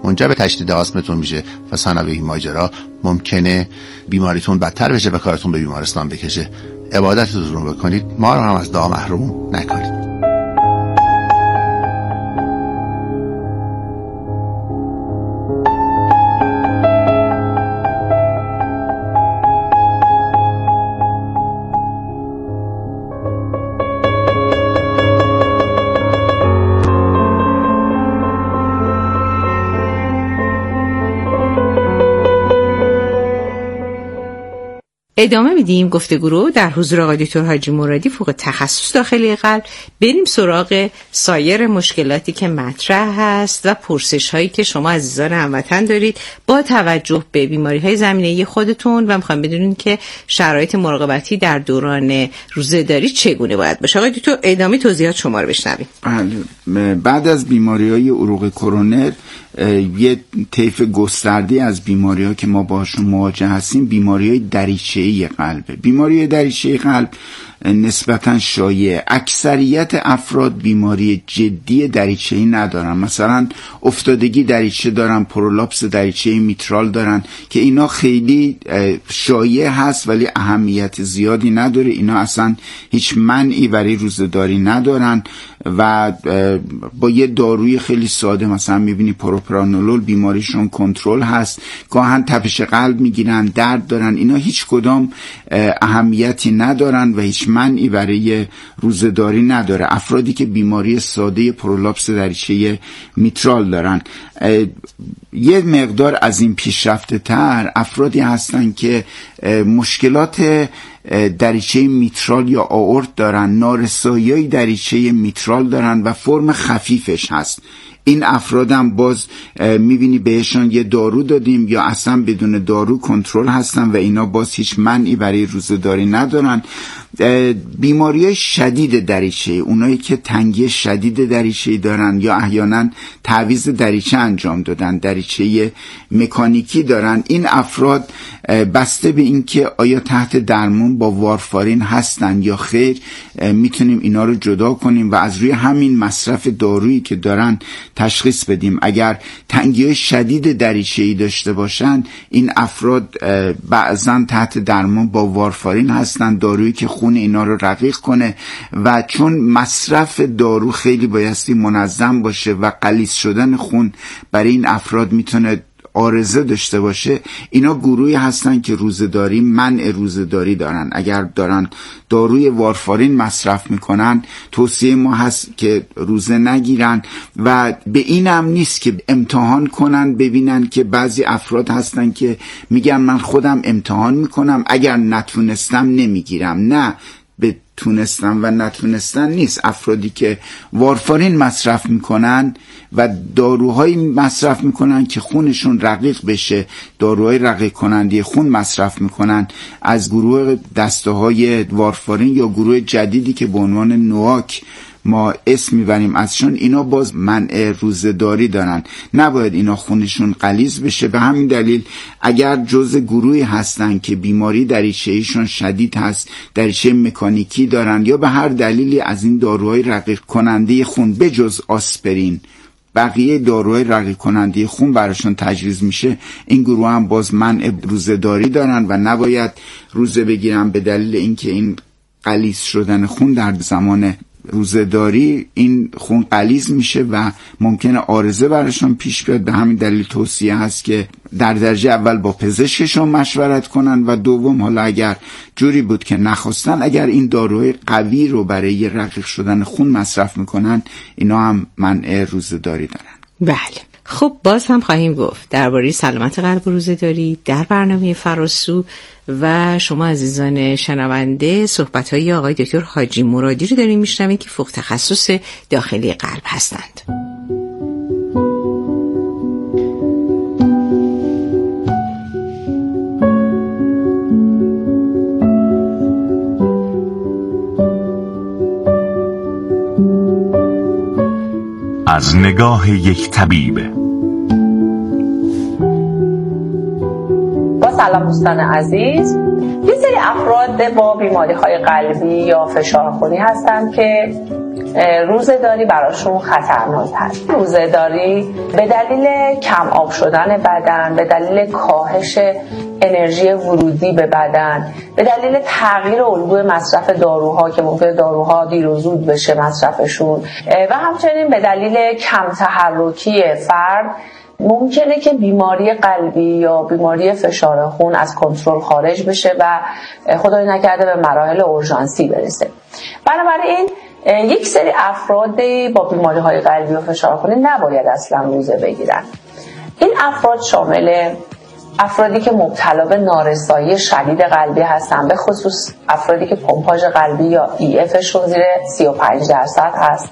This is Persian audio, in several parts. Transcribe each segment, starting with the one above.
منجر به تشدید آسمتون میشه و ثانویه ماجرا ممکنه بیماریتون بدتر بشه و کارتون به بیمارستان بکشه. عبادتتون رو بکنید، ما رو هم از دعا محروم نکنید. ادامه میدیم گفتگو رو در حضور آقای دکتر حاجی مرادی، فوق تخصص داخلی قلب. بریم سراغ سایر مشکلاتی که مطرح هست و پرسش هایی که شما عزیزان هموطن دارید با توجه به بیماری های زمینه‌ای خودتون و میخوام بدونین که شرایط مراقبتی در دوران روزه‌داری چگونه باید باشه. آقای دکتر ادامه توضیحات شما رو بشنویم. بعد از بیماری های عروق کرونر یه طیف گسترده از بیماری ها که ما باشون مواجه هستیم بیماری های دریچه‌ای قلبه. بیماری های دریچه‌ای قلب نسبتاً شایع. اکثریت افراد بیماری جدی دریچه‌ای ندارن، مثلا افتادگی دریچه دارن، پرولاپس دریچه میترال دارن که اینا خیلی شایع هست ولی اهمیت زیادی نداره. اینا اصلا هیچ منعی برای روزه‌داری ندارن و با یه داروی خیلی ساده مثلا میبینی پروپرانولول بیماریشون کنترل هست، گاهن تپش قلب میگیرن، درد دارن، اینا هیچ کدام اهمیتی ندارن و هیچ منعی برای روزه‌داری نداره. افرادی که بیماری ساده پرولاپس دریچه میترال دارن، یه مقدار از این پیشرفته تر افرادی هستن که مشکلات دریچه میترال یا آئورت دارن، نارسایی دریچه میترال دارن و فرم خفیفش هست. این افرادم باز میبینی بهشان یه دارو دادیم یا اصلا بدون دارو کنترل هستن و اینا باز هیچ منعی برای روزه‌داری ندارن. بیماری شدید دریچه، اونایی که تنگی شدید دریچه دارن یا احیانا تعویض دریچه انجام دادن، دریچه مکانیکی دارن، این افراد بسته به این که آیا تحت درمان با وارفارین هستن یا خیر میتونیم اینا رو جدا کنیم و از روی همین مصرف دارویی که دارن تشخیص بدیم. اگر تنگی شدید دریچه‌ای داشته باشن این افراد بعضا تحت درمان با وارفارین هستن، دارویی که خون اینا رو رقیق کنه و چون مصرف دارو خیلی بایستی منظم باشه و غلیظ شدن خون برای این افراد میتونه عارضه داشته باشه، اینا گروهی هستن که روزه‌داری منع روزه‌داری دارن. اگر دارن داروی وارفارین مصرف میکنن توصیه ما هست که روزه نگیرن و به این هم نیست که امتحان کنن ببینن که بعضی افراد هستن که میگن من خودم امتحان میکنم اگر نتونستم نمیگیرم. نه، به تونستن و نتونستن نیست. افرادی که وارفارین مصرف میکنن و داروهای مصرف میکنن که خونشون رقیق بشه، داروهای رقیق کننده خون مصرف میکنن از گروه دسته های وارفارین یا گروه جدیدی که به عنوان نواک ما اسم میبریم ازشون، اینا باز منع روزه‌داری دارن. نباید اینا خونشون غلیظ بشه. به همین دلیل اگر جزء گروهی هستن که بیماری دریچه‌ایشون شدید هست، دریچه مکانیکی دارن یا به هر دلیلی از این داروهای رقیق کننده خون بجز آسپرین بقیه داروهای رقیق کننده خون براشون تجویز میشه، این گروه هم باز منع روزه‌داری دارن و نباید روزه بگیرن به دلیل اینکه این غلیظ شدن خون در زمان روزه‌داری این خون غلیظ میشه و ممکنه عارضه براشون پیش بیاد. به همین دلیل توصیه هست که در درجه اول با پزشکشون مشورت کنن و دوم حالا اگر جوری بود که نخواستن، اگر این داروهای قوی رو برای رقیق شدن خون مصرف میکنن اینا هم منع روزه‌داری دارن. بله، خب باز هم خواهیم گفت درباره سلامت قلب و روزه‌داری در برنامه فراسو و شما عزیزان شنونده صحبت‌های آقای دکتر حاجی مرادی رو داریم میشنویم که فوق تخصص داخلی قلب هستند. از نگاه یک طبیب. با سلام دوستان عزیز، یه سری افراد با بیماری‌های قلبی یا فشار خونی هستن که روزه‌داری براشون خطرناک هست. روزه‌داری به دلیل کم آب شدن بدن، به دلیل کاهش انرژی ورودی به بدن، به دلیل تغییر الگوی مصرف داروها که ممکنه داروها دیر و زود بشه مصرفشون و همچنین به دلیل کم تحرکی فرد ممکنه که بیماری قلبی یا بیماری فشار خون از کنترل خارج بشه و خدای نکرده به مراحل اورژانسی برسه. بنابراین یک سری افرادی با بیماری‌های قلبی و فشار خونی نباید اصلا روزه بگیرن. این افراد شامل افرادی که مبتلا به نارسایی شدید قلبی هستن، به خصوص افرادی که پمپاژ قلبی یا EFشون زیر 35% هست،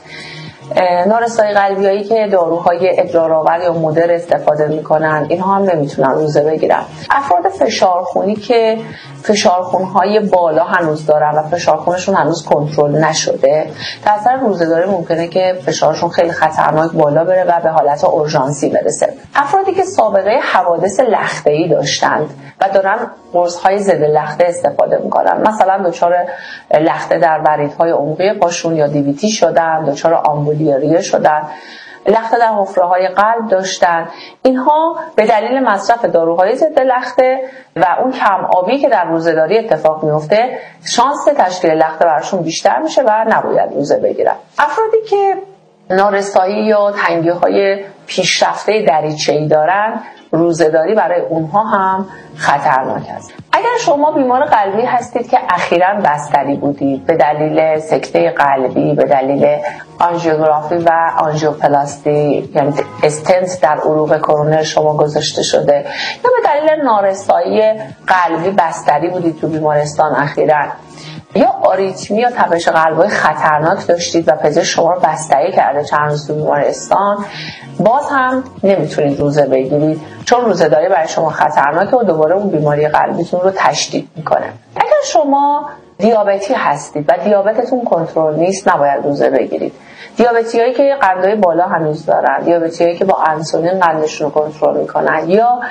نارسایی قلبیایی که داروهای ادرارآور یا مدر استفاده میکنن، اینها هم نمیتونن روزه بگیرن. افراد فشارخونی که فشارخونهای بالا هنوز دارن و فشارخونشون هنوز کنترل نشده، در اثر روزه‌داری ممکنه که فشارشون خیلی خطرناک بالا بره و به حالت اورژانسی برسه. افرادی که سابقه حوادث لخته‌ای داشتند و دارن قرص‌های ضد لخته استفاده میکنن، مثلا دچار لخته در وریدهای عمقی پاشون یا دیویتی شدن، دچار آمبولیریه شدن، لخته در حفره‌های قلب داشتن، اینها به دلیل مصرف داروهای ضد لخته و اون کم آبی که در روزه‌داری اتفاق میفته شانس تشکیل لخته براشون بیشتر میشه و نباید روزه بگیرن. افرادی که نارسایی یا تنگی‌های پیشرفته دریچه‌ای دارن، روزه‌داری برای اونها هم خطرناک است. اگر شما بیمار قلبی هستید که اخیراً بستری بودید به دلیل سکته قلبی، به دلیل آنژیوگرافی و آنژیوپلاستی، یعنی استنت در عروق کرونر شما گذاشته شده، یا به دلیل نارسایی قلبی بستری بودید تو بیمارستان اخیراً، یا آریتمی یا تپش قلبی خطرناک داشتید و پزشک شما رو بستری کرده چند روز تو بیمارستان، باز هم نمیتونید روزه بگیرید، چون روزه‌داری برای شما خطرناکه و دوباره اون بیماری قلبیتون رو تشدید میکنه. اگر شما دیابتی هستید و دیابتتون کنترل نیست، نباید روزه بگیرید. دیابتیایی که قندهای بالا هنوز دارن، دیابتیایی که با انسولین قندشون رو کنترل میکنن، یا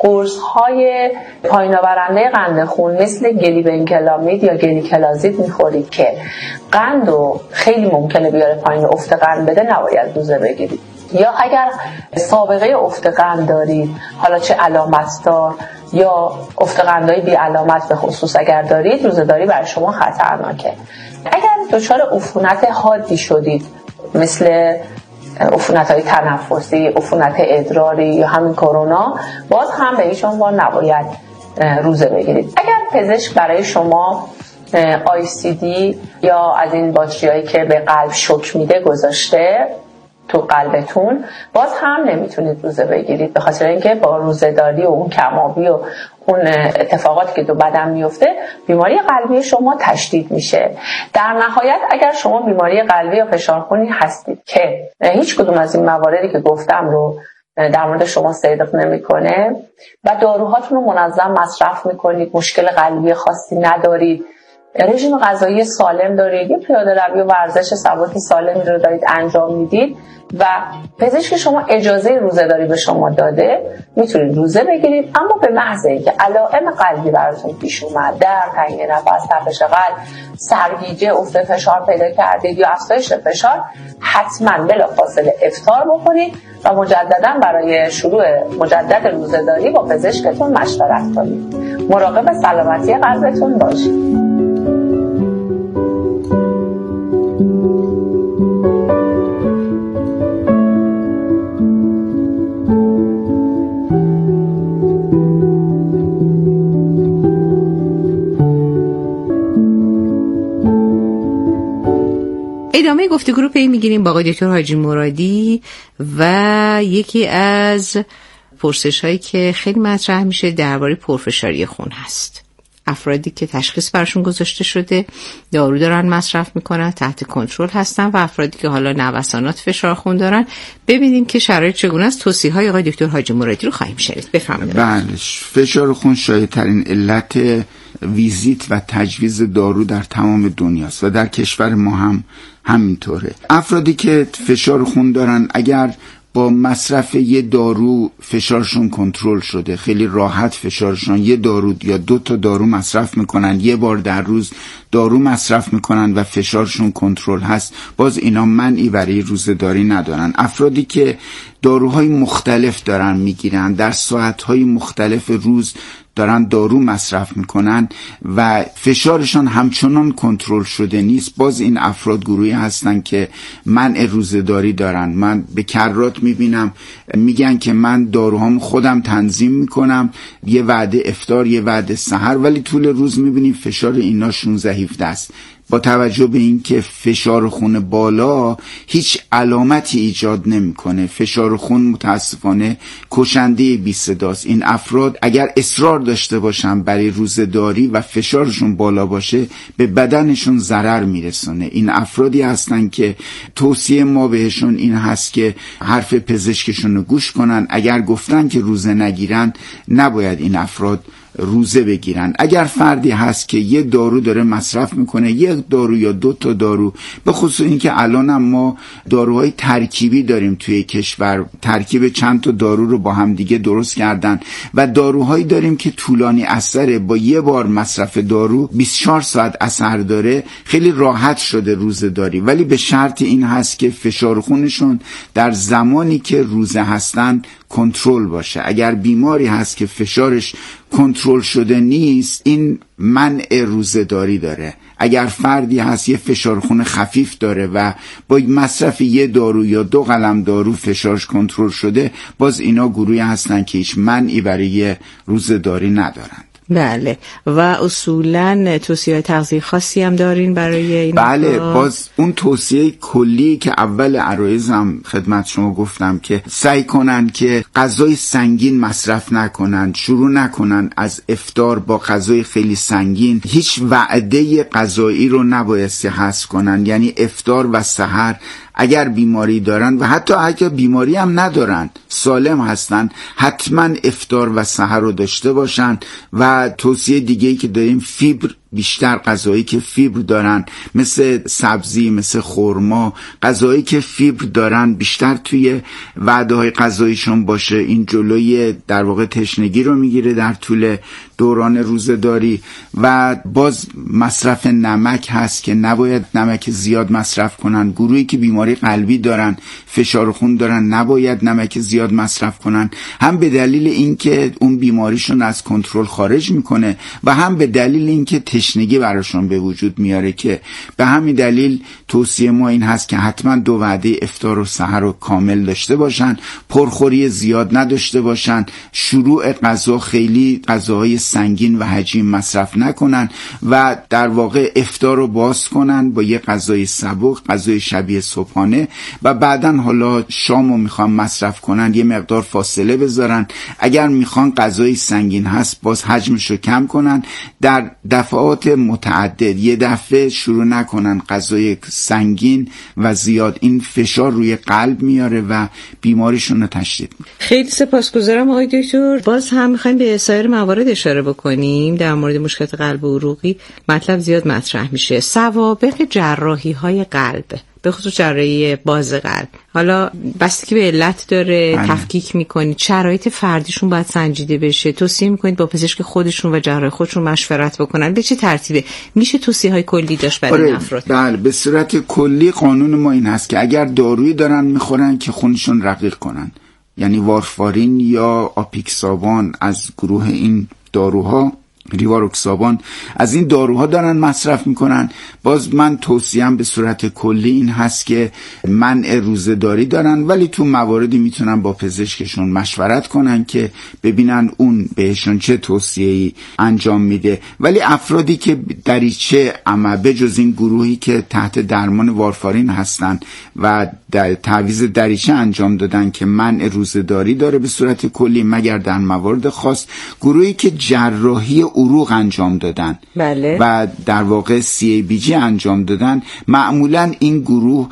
قرص‌های پایین آورنده قند خون مثل گلیبنکلامید یا گلیکلازید میخورید که قند رو خیلی ممکنه بیاره پایین، افت قند بده، نباید روزه بگیرید. یا اگر سابقه افت قند دارید، حالا چه علامت دار یا افت قندهای بی علامت به خصوص اگر دارید، روزه‌داری برای شما خطرناکه. اگر دچار عفونت حادی شدید مثل عفونت‌های تنفسی، عفونت ادراری یا همین کرونا، باز هم به هیچ عنوان نباید روزه بگیرید. اگر پزشک برای شما ICD یا از این باتریایی که به قلب شوک میده گذاشته تو قلبتون، باز هم نمیتونید روزه بگیرید، به خاطر اینکه با روزه‌داری و اون کم‌آبی و اون اتفاقاتی که تو بدن میفته بیماری قلبی شما تشدید میشه. در نهایت اگر شما بیماری قلبی یا فشارخونی هستید که هیچ کدوم از این مواردی که گفتم رو در مورد شما صدق نمیکنه و داروهاتون رو منظم مصرف میکنید، مشکل قلبی خاصی ندارید، رژیم غذایی سالم دارید، یه پیاده روی و ورزش ثباتی سالمی رو دارید انجام میدید و پزشک شما اجازه روزه‌داری به شما داده، میتونید روزه بگیرید. اما به محض اینکه علائم قلبی براتون پیش اومد، درد، تنگی نفس، تپش قلب، سرگیجه، افت فشار پیدا کردید یا افزایش فشار، حتما بلافاصله افطار بکنید و مجددا برای شروع مجدد روزه‌داری با پزشکتون مشورت کنید. مراقب سلامتی قلبتون باشید. ادامه گفتگو رو پی میگیریم با آقای دکتر حاجی مرادی و یکی از پرسش هایی که خیلی مطرح میشه درباره پرفشاری خون هست. افرادی که تشخیص برشون گذاشته شده، دارو دارن مصرف میکنن، تحت کنترل هستن، و افرادی که حالا نوسانات فشار خون دارن. ببینیم که شرایط چگونه است. توصیه های آقای دکتر حاجی مرادی رو خواهیم شنید. بفرمایید. بله، فشار خون شایع‌ترین علت ویزیت و تجویز دارو در تمام دنیاست و در کشور ما هم همینطوره. افرادی که فشار خون دارن اگر با مصرف یه دارو فشارشون کنترل شده، خیلی راحت فشارشون، یه دارو یا 2 تا دارو مصرف میکنن، یه بار در روز دارو مصرف میکنن و فشارشون کنترل هست، باز اینا منعی برای روزه‌داری ندارن. افرادی که داروهای مختلف دارن میگیرن، در ساعتهای مختلف روز دارن دارو مصرف میکنن و فشارشان همچنان کنترل شده نیست، باز این افراد گروهی هستن که منع روزه‌داری دارن. من به کرات میبینم میگن که من داروهام خودم تنظیم میکنم، یه وعده افطار یه وعده سحر، ولی طول روز میبینیم فشار ایناشون ضعیف است. با توجه به این که فشار خون بالا هیچ علامتی ایجاد نمیکنه، فشار خون متاسفانه کشنده بی صداست. این افراد اگر اصرار داشته باشن برای روزه‌داری و فشارشون بالا باشه به بدنشون ضرر میرسونه. این افرادی هستن که توصیه ما بهشون این هست که حرف پزشکشون رو گوش کنن. اگر گفتن که روزه نگیرن نباید این افراد روزه بگیرن. اگر فردی هست که یه دارو داره مصرف میکنه، یک دارو یا 2 تا دارو، به خصوص این که الان هم ما داروهای ترکیبی داریم توی کشور، ترکیب چند تا دارو رو با هم دیگه درست کردن و داروهایی داریم که طولانی اثره، با یه بار مصرف دارو 24 ساعت اثر داره، خیلی راحت شده روزه داری، ولی به شرط این هست که فشار خونشون در زمانی که روزه هستن کنترل باشه. اگر بیماری هست که فشارش کنترل شده نیست، این منع روزه‌داری داره. اگر فردی هست یه فشار خون خفیف داره و با مصرف یه دارو یا 2 قلم دارو فشارش کنترل شده، باز اینا گروهی هستن که هیچ منعی برای روزه‌داری ندارن. بله. و اصولا توصیه تغذیه خاصی هم دارین برای این؟ بله، باز اون توصیه کلی که اول عرایزم خدمت شما گفتم که سعی کنن که غذای سنگین مصرف نکنن، شروع نکنن از افطار با غذای خیلی سنگین، هیچ وعده غذایی رو نبایستی حذف کنن، یعنی افطار و سحر اگر بیماری دارن و حتی اگر بیماری هم ندارن سالم هستن، حتما افطار و سحر رو داشته باشن. و توصیه دیگه‌ای که داریم فیبر بیشتر، غذایی که فیبر دارن مثل سبزی، مثل خرما، غذایی که فیبر دارن بیشتر توی وعده‌های غذاییشون باشه. این جلوی در واقع تشنگی رو میگیره در طول دوران روزه‌داری. و باز مصرف نمک هست که نباید نمک زیاد مصرف کنن. گروهی که بیماری قلبی دارن، فشار خون دارن، نباید نمک زیاد مصرف کنن، هم به دلیل اینکه اون بیماریشون از کنترل خارج میکنه و هم به دلیل اینکه تشنگی براشون به وجود میاره، که به همین دلیل توصیه ما این هست که حتما 2 وعده افطار و سحر رو کامل داشته باشن، پرخوری زیاد نداشته باشن، شروع غذا خیلی غذاهای سنگین و حجیم مصرف نکنن و در واقع افطار رو باز کنن با یه غذای سبک، غذای شبیه صبحانه، و بعدن حالا شامو میخوان مصرف کنن یه مقدار فاصله بذارن. اگر میخوان غذای سنگین هست باز حجمشو کم کنن، در دفعات متعدد، یه دفعه شروع نکنن غذای سنگین و زیاد، این فشار روی قلب میاره و بیماریشون رو تشدید میکنه. خیلی سپاسگزارم آقای دکتر. باز هم میخوایم به سایر موارد اشاره بکنیم. در مورد مشکلات قلب و عروقی مطلب زیاد مطرح میشه. سوابق جراحی های قلب، به خصوص جراحی باز قلب، حالا بستگی به علت داره، تفکیک میکنید، شرایط فردیشون باید سنجیده بشه، توصیه میکنید با پزشک خودشون و جراح خودشون مشورت بکنن. به چه ترتیبه میشه توصیه های کلی داشت برای افراد؟ بله، به صورت کلی قانون ما این هست که اگر دارویی دارن میخورن که خونشون رقیق کنن، یعنی وارفارین یا آپیکسابان از گروه این داروها، ریواروکسابان، از این داروها دارن مصرف میکنن، باز من توصیهم به صورت کلی این هست که منع روزه‌داری دارن، ولی تو مواردی میتونن با پزشکشون مشورت کنن که ببینن اون بهشون چه توصیه‌ای انجام میده. ولی افرادی که دریچه عمل بجز این گروهی که تحت درمان وارفارین هستن و در تعویض دریچه انجام دادن که منع روزه‌داری داره به صورت کلی، مگر در موارد خاص گروهی که جراحی عروق انجام دادن بله. و در واقع CABG انجام دادن، معمولا این گروه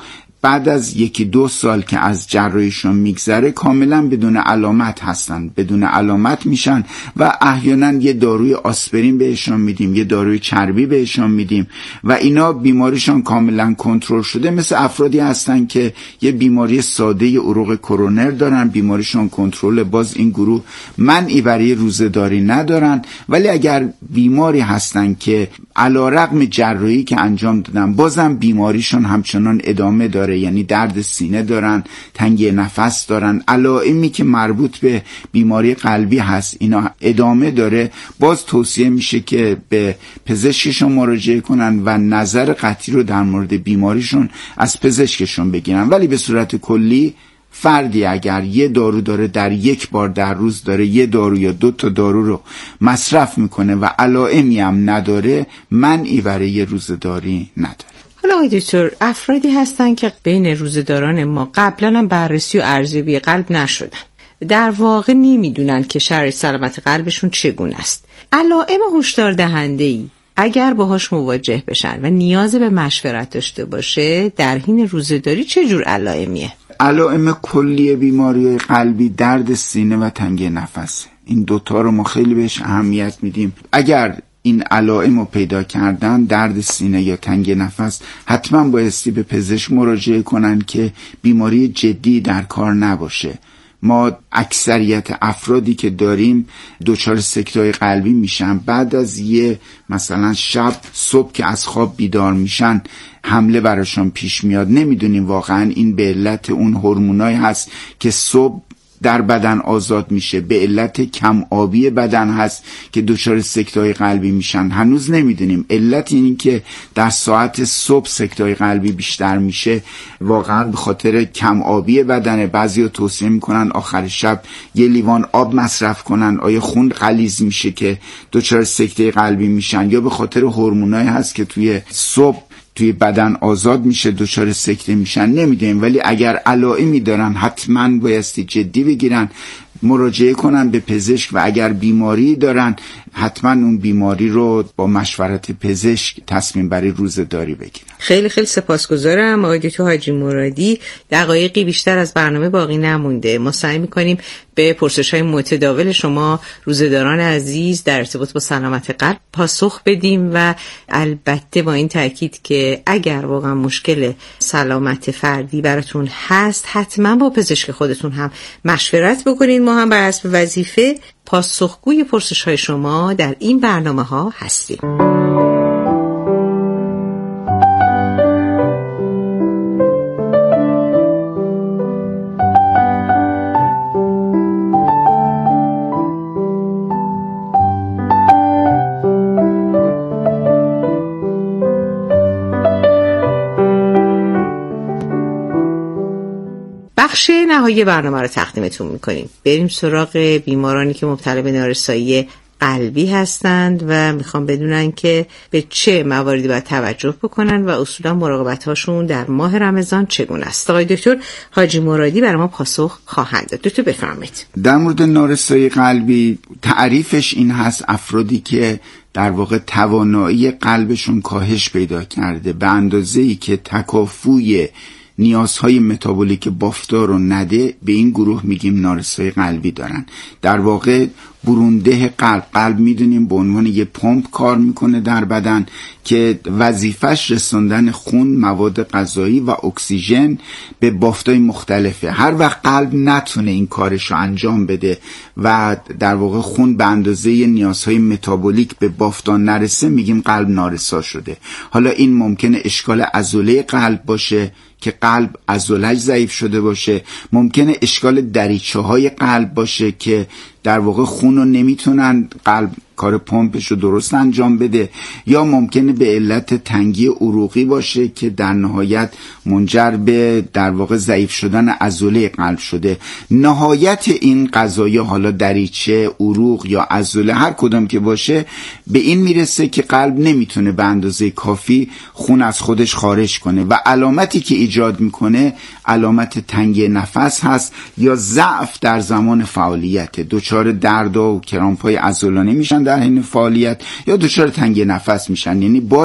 بعد از 1-2 سال که از جراحیشون میگذره کاملا بدون علامت هستن، بدون علامت میشن و احیانا یه داروی آسپرین بهشون میدیم، یه داروی چربی بهشون میدیم و اینا بیماریشون کاملا کنترل شده. مثل افرادی هستن که یه بیماری ساده عروق کرونر دارن، بیماریشون کنترل، باز این گروه منعی برای روزه‌داری ندارن. ولی اگر بیماری هستن که علیرغم جراحی که انجام دادن بازم بیماریشون همچنان ادامه داره، یعنی درد سینه دارن، تنگی نفس دارن، علائمی که مربوط به بیماری قلبی هست اینا ادامه داره، باز توصیه میشه که به پزشکشون مراجعه کنن و نظر قطعی رو در مورد بیماریشون از پزشکشون بگیرن. ولی به صورت کلی فردی اگر یه دارو داره، در یک بار در روز داره یه دارو یا 2 تا دارو رو مصرف میکنه و علائمی هم نداره، منعی برای روزه‌داری نداره. حالا آقای دکتر، افرادی هستن که بین روزه‌داران ما قبلا هم بررسی و ارزیابی قلب نشدن، در واقع نمیدونن که شرایط سلامت قلبشون چگونه است. علائم هشدار دهنده‌ای اگر باهاش مواجه بشن و نیاز به مشورت داشته باشه در حین روزه‌داری چه جور علائمیه؟ علائم کلی بیماری قلبی درد سینه و تنگی نفس، این دوتا رو ما خیلی بهش اهمیت میدیم. اگر این علائم رو پیدا کردن، درد سینه یا تنگی نفس، حتما بایستی به پزشک مراجعه کنن که بیماری جدی در کار نباشه. ما اکثریت افرادی که داریم دچار سکته‌های قلبی میشن بعد از یه مثلا شب صبح که از خواب بیدار میشن حمله براشون پیش میاد. نمیدونیم واقعا این به علت اون هورمونایی هست که صبح در بدن آزاد میشه، به علت کم آبی بدن هست که دچار سکته‌های قلبی میشن. هنوز نمیدونیم علت این که در ساعت صبح سکته‌های قلبی بیشتر میشه واقعا به خاطر کم آبی بدنه. بعضیا توصیه میکنن آخر شب یه لیوان آب مصرف کنن، آیا خون غلیظ میشه که دچار سکته قلبی میشن، یا به خاطر هورمونایی هست که توی صبح توی بدن آزاد میشه دچار سکته میشن. نمیدونیم، ولی اگر علائمی دارن حتما بایستی جدی بگیرن، مراجعه کنن به پزشک و اگر بیماری دارن حتما اون بیماری رو با مشورت پزشک تصمیم برای روزه‌داری بگیرن. خیلی خیلی سپاسگزارم آقای دکتر حاجی مرادی. دقایقی بیشتر از برنامه باقی نمونده. ما سعی می‌کنیم به پرسش‌های متداول شما روزه‌داران عزیز در ارتباط با سلامت قلب پاسخ بدیم و البته با این تاکید که اگر واقعا مشکل سلامت فردی براتون هست حتما با پزشک خودتون هم مشورت بکنید. ما هم بر حسب وظیفه پاسخگوی پرسش‌های شما در این برنامه‌ها هستیم. بخش نهایی برنامه رو تقدیمتون میکنیم. بریم سراغ بیمارانی که مبتلا به نارسایی قلبی هستند و میخوام بدونن که به چه مواردی باید توجه بکنن و اصولا مراقبت هاشون در ماه رمضان چگونه است. آقای دکتر حاجی مرادی برای ما پاسخ خواهند داد. دکتر بفرمایید. در مورد نارسایی قلبی تعریفش این هست افرادی که در واقع توانایی قلبشون کاهش پیدا کرده به اندازه‌ای که تکافوی نیازهای متابولیک بافتار رو نده، به این گروه میگیم نارسایی قلبی دارن. در واقع برونده قلب میدونیم به عنوان یه پمپ کار میکنه در بدن که وظیفش رسوندن خون، مواد غذایی و اکسیژن به بافتای مختلفه. هر وقت قلب نتونه این کارش رو انجام بده و در واقع خون به اندازه نیازهای متابولیک به بافتان نرسه، میگیم قلب نارسا شده. حالا این ممکنه اشکال عضله قلب باشه که قلب عضله‌اش ضعیف شده باشه، ممکنه اشکال دریچه‌های قلب باشه که در واقع خون رو نمیتونن قلب کار پمپش رو درست انجام بده، یا ممکنه به علت تنگی عروقی باشه که در نهایت منجر به در واقع ضعیف شدن عضله قلب شده. نهایت این قضایا، حالا دریچه، عروق یا عضله، هر کدام که باشه، به این میرسه که قلب نمیتونه به اندازه کافی خون از خودش خارج کنه و علامتی که ایجاد میکنه علامت تنگی نفس هست یا ضعف در زمان فعالیت. دچار درد و کرامپای عضلانی میشن در حین فعالیت یا دچار تنگی نفس میشن. یعنی باز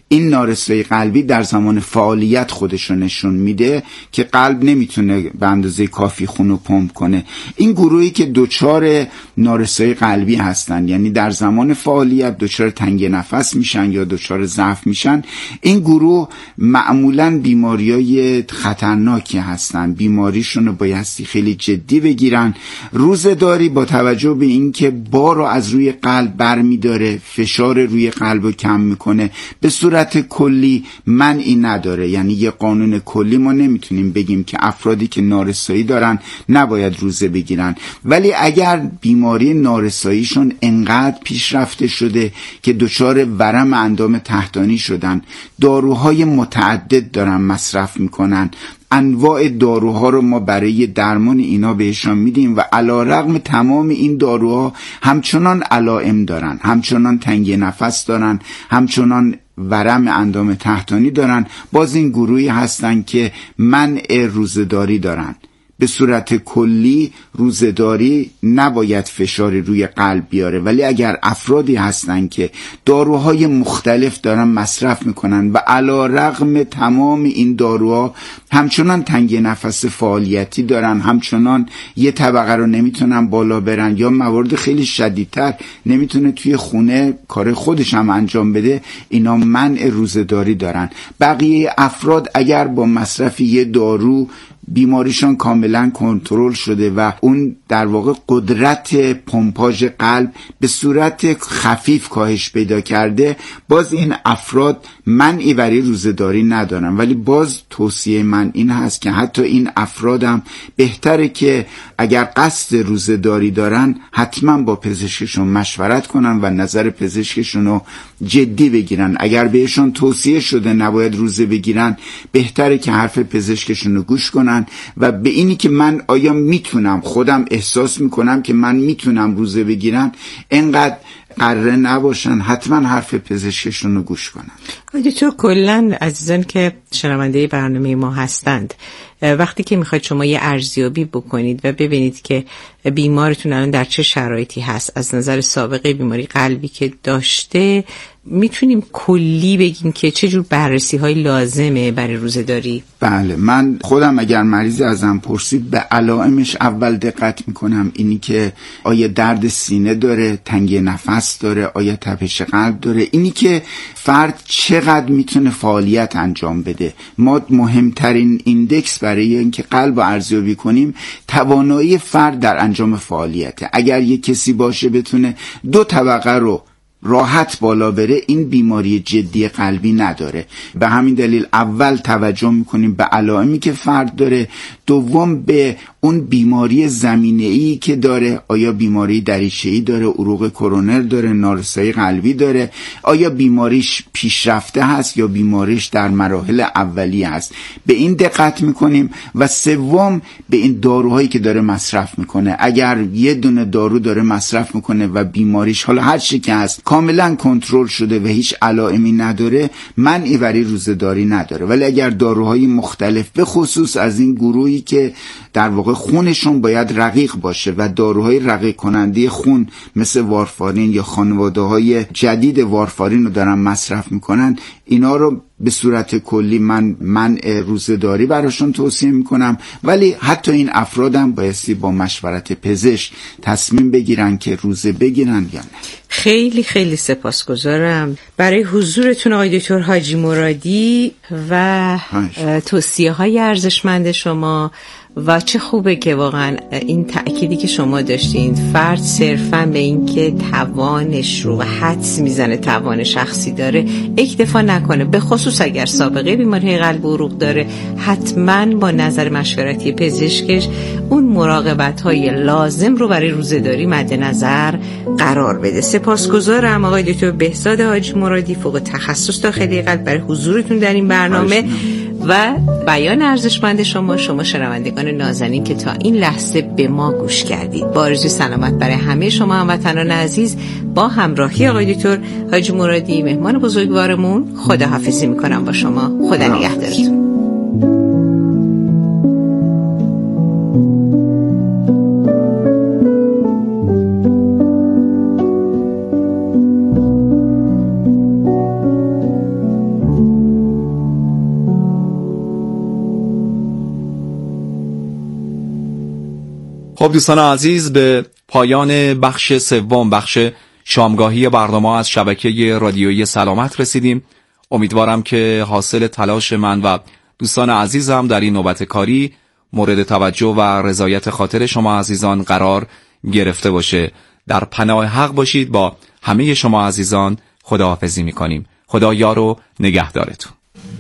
این نارسایی قلبی در زمان فعالیت خودشو نشون میده که قلب نمیتونه به اندازه کافی خونو پمپ کنه. این گروهی که دچار نارسایی قلبی هستن، یعنی در زمان فعالیت دچار تنگی نفس میشن یا دچار ضعف میشن، این گروه معمولاً بیماریای خطرناکی هستن. بیماریشون رو بایستی خیلی جدی بگیرن. روزه‌داری با توجه به اینکه بار رو از روی قلب برمی‌داره، فشار روی قلب رو کم میکنه، به صورت کلی منعی نداره. یعنی یه قانون کلی ما نمیتونیم بگیم که افرادی که نارسایی دارن نباید روزه بگیرن، ولی اگر بیماری نارساییشون انقدر پیشرفته شده که دچار ورم اندام تحتانی شدن، داروهای متعدد دارن مصرف میکنن، انواع داروها رو ما برای درمان اینا بهشان میدیم و علیرغم تمام این داروها همچنان علائم دارن، همچنان تنگی نفس دارن، همچنان ورم اندام تحتانی دارن، باز این گروهی هستن که منع روزه‌داری دارن. به صورت کلی روزه‌داری نباید فشاری روی قلب بیاره، ولی اگر افرادی هستن که داروهای مختلف دارن مصرف میکنن و علیرغم تمام این داروها همچنان تنگی نفس فعالیتی دارن، همچنان یه طبقه رو نمیتونن بالا برن یا موارد خیلی شدیدتر نمیتونه توی خونه کار خودش هم انجام بده، اینا منع روزه‌داری دارن. بقیه افراد اگر با مصرف یه دارو بیماریشان کاملا کنترل شده و اون در واقع قدرت پمپاژ قلب به صورت خفیف کاهش پیدا کرده، باز این افراد منعی برای روزه‌داری ندارن. ولی باز توصیه من این هست که حتی این افرادم بهتره که اگر قصد روزه‌داری دارن حتما با پزشکشون مشورت کنن و نظر پزشکشون رو جدی بگیرن. اگر بهشون توصیه شده نباید روزه بگیرن، بهتره که حرف پزشکشون رو گوش کنن و به اینی که من آیا میتونم، خودم احساس میکنم که من میتونم روزه بگیرم، اینقدر قراره نباشن، حتما حرف پزشکشون رو گوش کنن. دکتر کلن عزیزان که شنونده برنامه ما هستند، وقتی که میخواید شما یه ارزیابی بکنید و ببینید که بیمارتون الان در چه شرایطی هست از نظر سابقه بیماری قلبی که داشته، میتونیم کلی بگیم که چه جور بررسی های لازمه برای روزه‌داری؟ بله، من خودم اگر مریضی ازم پرسید به علائمش اول دقت میکنم. اینی که آیا درد سینه داره، تنگی نفس داره، آیا تپش قلب داره، اینی که فرد چقدر میتونه فعالیت انجام بده. ما مهمترین ایندکس برای اینکه قلب رو ارزیابی کنیم توانایی فرد در انجام فعالیته. اگر یک کسی باشه بتونه 2 طبقه رو راحت بالا بره، این بیماری جدی قلبی نداره. به همین دلیل اول توجه میکنیم به علائمی که فرد داره، دوم به اون بیماری زمینه‌ای که داره، آیا بیماری دریچه‌ای داره، عروق کرونر داره، نارسایی قلبی داره، آیا بیماریش پیشرفته هست یا بیماریش در مراحل اولیه هست، به این دقت میکنیم. و سوم به این داروهایی که داره مصرف میکنه. اگر یه دونه دارو داره مصرف میکنه و بیماریش حالا هر چی که هست کاملا کنترل شده و هیچ علائمی نداره، منعی برای روزه‌داری نداره. ولی اگر داروهای مختلف، به خصوص از این گروهی که در واقع خونشون باید رقیق باشه و داروهای رقیق کننده خون مثل وارفارین یا خانواده‌های جدید وارفارین رو دارن مصرف میکنن، اینا رو به صورت کلی من روزه‌داری براشون توصیه میکنم. ولی حتی این افرادم بایستی با مشورت پزشک تصمیم بگیرن که روزه بگیرن یا نه. خیلی خیلی سپاسگزارم برای حضورتون آقای دکتر حاجی مرادی و توصیه های ارزشمند شما. و چه خوبه که واقعا این تأکیدی که شما داشتین، فرد صرفا به این که توانش رو حدس میزنه، توان شخصی داره، اکتفا نکنه. به خصوص اگر سابقه بیماری قلب و عروق داره، حتما با نظر مشورتی پزشکش اون مراقبت های لازم رو برای روزه‌داری مد نظر قرار بده. سپاسگزارم آقای دکتر بهزاد حاجی مرادی، فوق تخصص داخلی قلب، برای حضورتون در این برنامه و بیان ارزشمند شما شنوندگان نازنین که تا این لحظه به ما گوش کردید. با آرزوی سلامت برای همه شما هموطنان عزیز، با همراهی آقای دکتر حاجی مرادی مهمان بزرگوارمون، خداحافظی میکنم با شما. خدا نگهدارتون. خب دوستان عزیز، به پایان بخش سوم، بخش شامگاهی برنامه از شبکه رادیویی سلامت رسیدیم. امیدوارم که حاصل تلاش من و دوستان عزیزم در این نوبت کاری مورد توجه و رضایت خاطر شما عزیزان قرار گرفته باشه. در پناه حق باشید. با همه شما عزیزان خداحافظی می‌کنیم. خدا یار و نگهدارتون.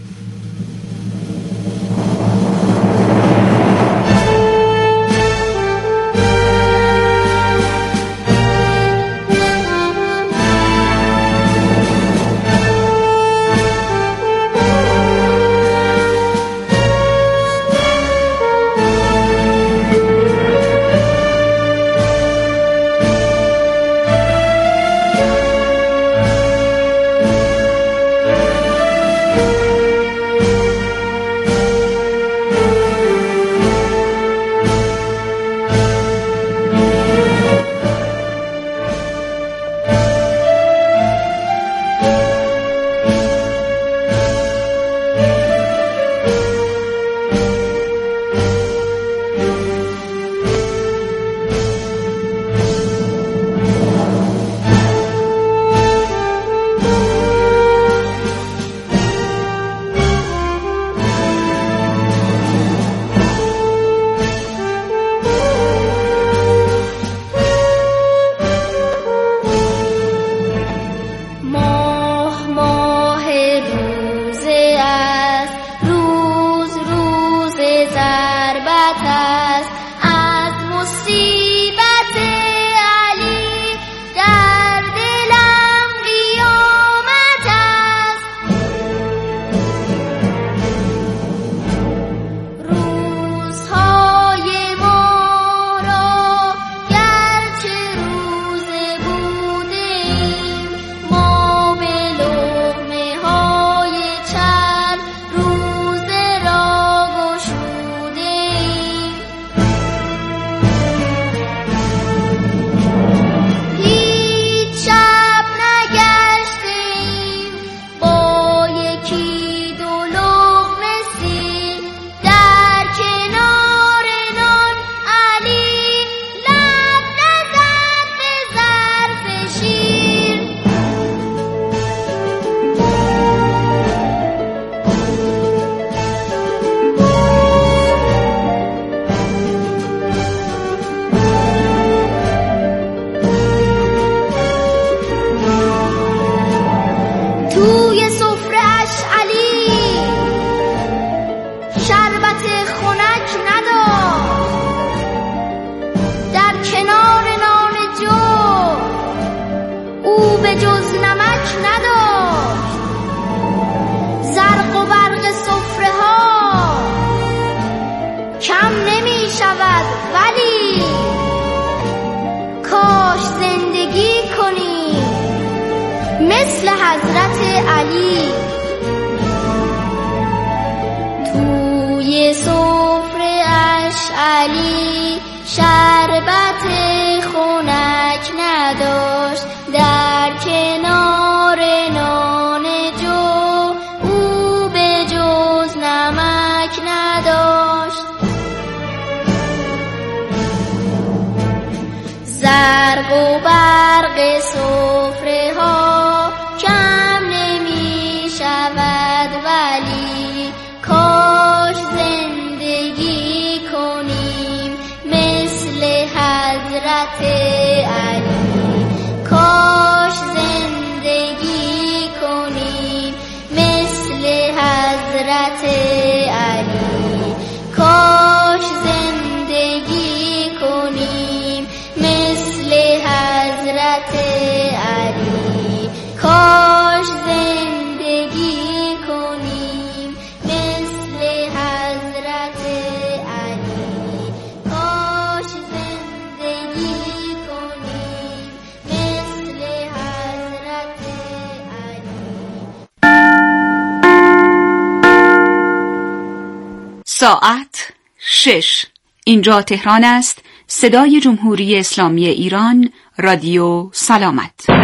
مثل حضرت علی. توی سفره‌اش علی شربت خنک نداشت، در کنار نان جو او به جز نمک نداشت. زرق و برق سفره ها کم نمی شود، ولی کاش زندگی کنیم مثل حضرت علی. کاش زندگی کنیم مثل حضرت علی. کاش زندگی کنیم مثل حضرت علی. کاش زندگی کنیم مثل حضرت علی. کاش زندگی کنیم مثل حضرت علی. ساعت 6. اینجا تهران است. صدای جمهوری اسلامی ایران، رادیو سلامت.